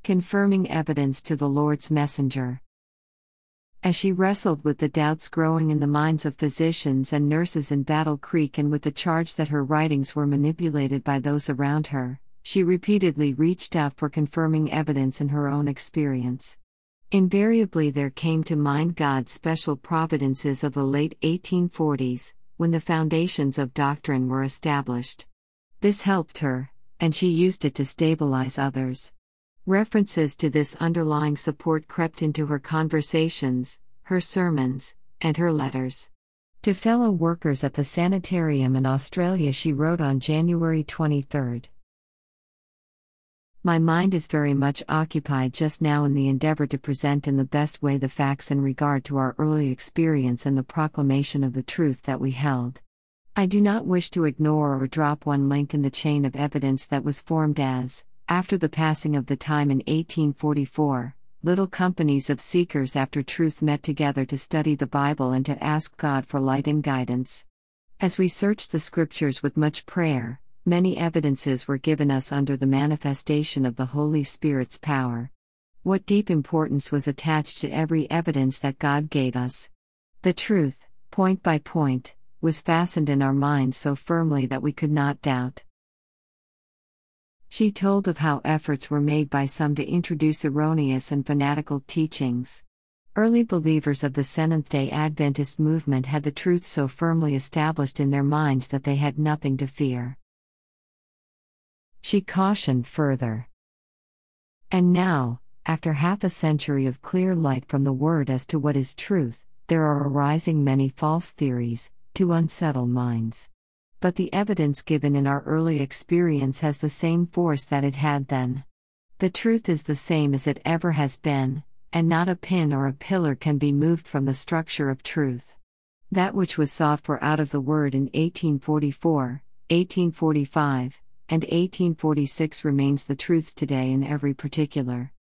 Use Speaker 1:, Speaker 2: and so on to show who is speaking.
Speaker 1: Confirming evidence to the Lord's messenger. As she wrestled with the doubts growing in the minds of physicians and nurses in Battle Creek and with the charge that her writings were manipulated by those around her, she repeatedly reached out for confirming evidence in her own experience. Invariably there came to mind God's special providences of the late 1840s, when the foundations of doctrine were established. This helped her, and she used it to stabilize others. References to this underlying support crept into her conversations, her sermons, and her letters. To fellow workers at the sanitarium in Australia she wrote on January 23. My mind is very much occupied just now in the endeavor to present in the best way the facts in regard to our early experience and the proclamation of the truth that we held. I do not wish to ignore or drop one link in the chain of evidence that was formed as, after the passing of the time in 1844, little companies of seekers after truth met together to study the Bible and to ask God for light and guidance. As we searched the Scriptures with much prayer, many evidences were given us under the manifestation of the Holy Spirit's power. What deep importance was attached to every evidence that God gave us. The truth, point by point, was fastened in our minds so firmly that we could not doubt. She told of how efforts were made by some to introduce erroneous and fanatical teachings. Early believers of the Seventh-day Adventist movement had the truth so firmly established in their minds that they had nothing to fear. She cautioned further. And now, after half a century of clear light from the Word as to what is truth, there are arising many false theories, to unsettle minds. But the evidence given in our early experience has the same force that it had then. The truth is the same as it ever has been, and not a pin or a pillar can be moved from the structure of truth. That which was sought for out of the Word in 1844, 1845, and 1846 remains the truth today in every particular.